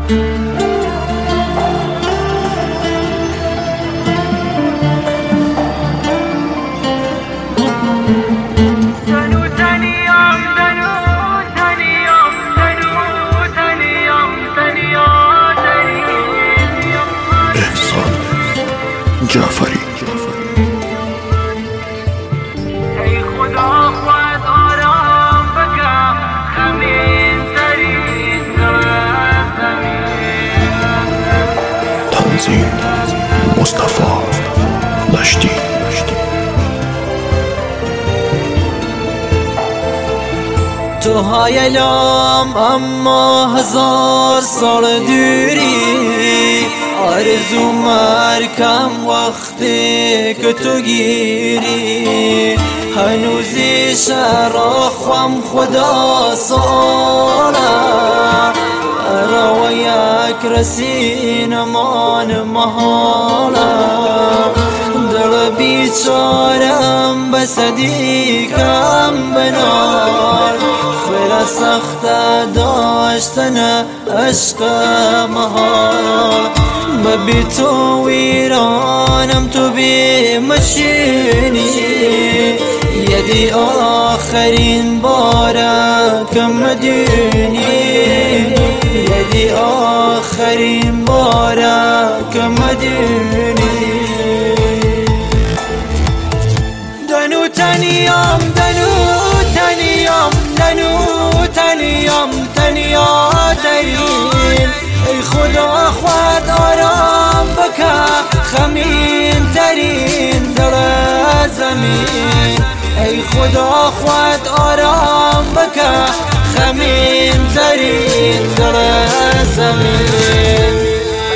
جعفری ای خدا خود آرام بکن خمین ترین زمین. تنظیم مصطفی لشتی. تو هایلام اما هزار سال دوری، آرزو مرکم وقتی که تو گیری. هنوزی شراخم خدا ساله، را یک رسین مان محاله. دل بیچارم بسدی کم بنار، فر سخت داشتن عشق محال. بی تو ویرانم تو بی مشینی، یدی آخرین باره که مدینی. یدی آخرین باره که مدینی. دنو تنیام تنیا ترین. ای خدا خود آرام بکن خمین ترین در زمین. ای خدا خود آرام بکن خمین ترین در زمین.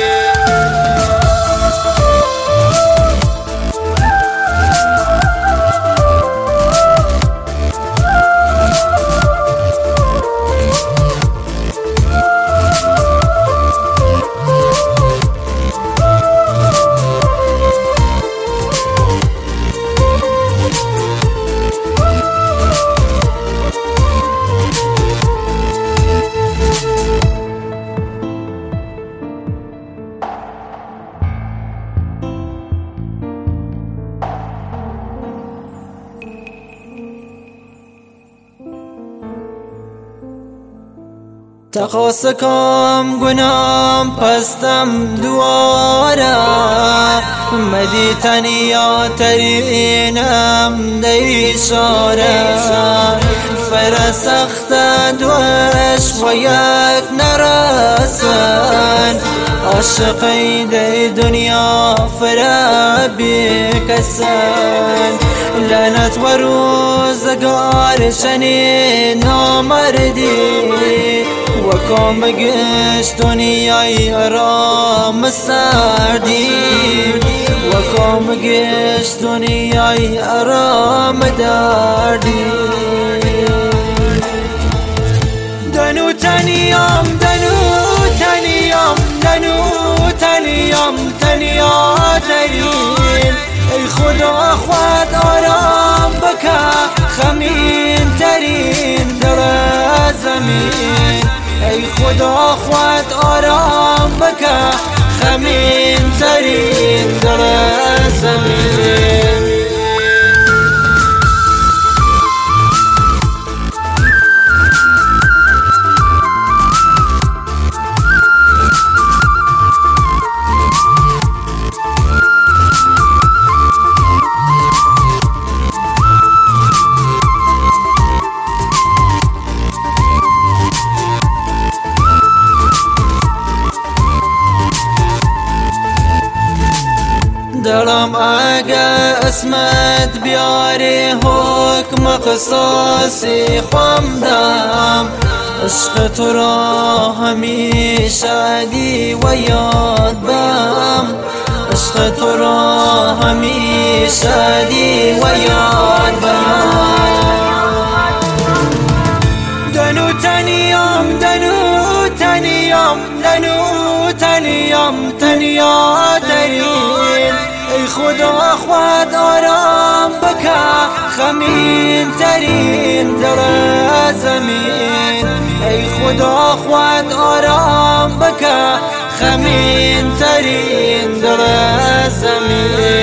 تقاسکم گنام پستم دواره، مدی تنیا ترینم دی شاره. فر سخت دوش و یک نرسن، عاشقی دی دنیا فر بکسن. لعنت و روزگار شنی نامردی، و کام گشت دنیای آرام سردی. و کام گشت دنیای آرام دردی. دنو تنیام تنیا ترین. ای خدا خود آرام بکن خمین ترین در زمین. ای خدا خود آرام بکن خمین ترین در زمین. دلم اگه اسمت بیاری حکم قصاصی خواندم. عشق تو را همیشه دی و یاد بم. عشق تو را همیشه دی و یاد بم. دنو تنیام تنیا ترین. ای خدا خود آرام بکن خمین ترین در زمین. ای خدا خود آرام بکن بکە خەمین تەرین دڵە زەمین